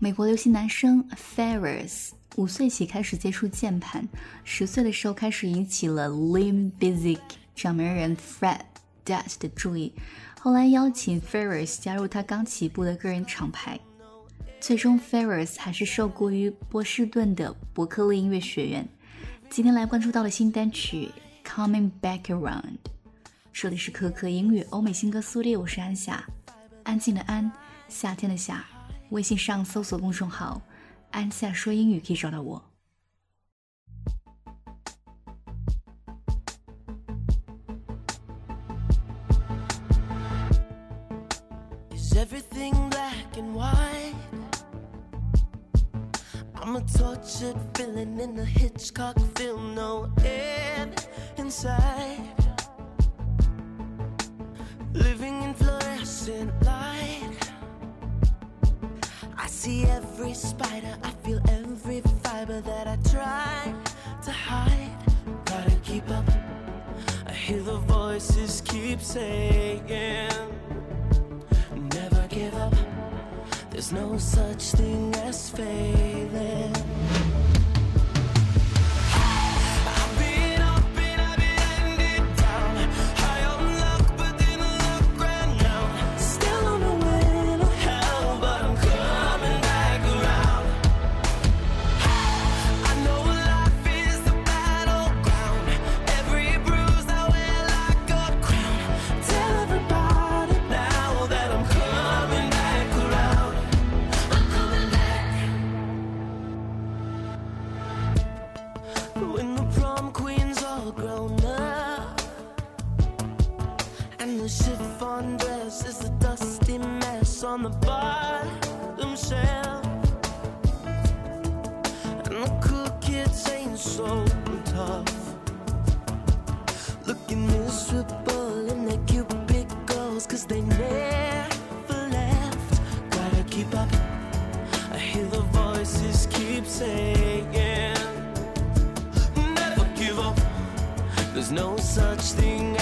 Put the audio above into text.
美国流行男生 Ferris 5岁起开始接触键盘，10岁的时候开始引起了 Limp Bizkit 掌门人 Fred Durst 的注意，后来邀请 Ferris 加入他刚起步的个人厂牌，最终 Ferris 还是受雇于波士顿的伯克利音乐学院。今天来关注到的新单曲 Coming Back Around， 这里是可可音乐欧美新歌速递，我是安夏，安静的安，夏天的夏。微信上搜索公众号安夏说英语可以找到我。 Is everything black and white? I'm a tortured villain in a Hitchcock film, no end inside. Living in fluorescent light, I see every spider, I feel every fiber that I try to hide. Gotta keep up, I hear the voices keep saying, never give up, there's no such thing as failing. When the prom queen's all grown up and the chiffon dress is a dusty mess on the bottom shelf, and the cool kids ain't so tough, looking miserable in their cubicles, 'cause they never left. Gotta keep up, I hear the voices keep saying, there's no such thing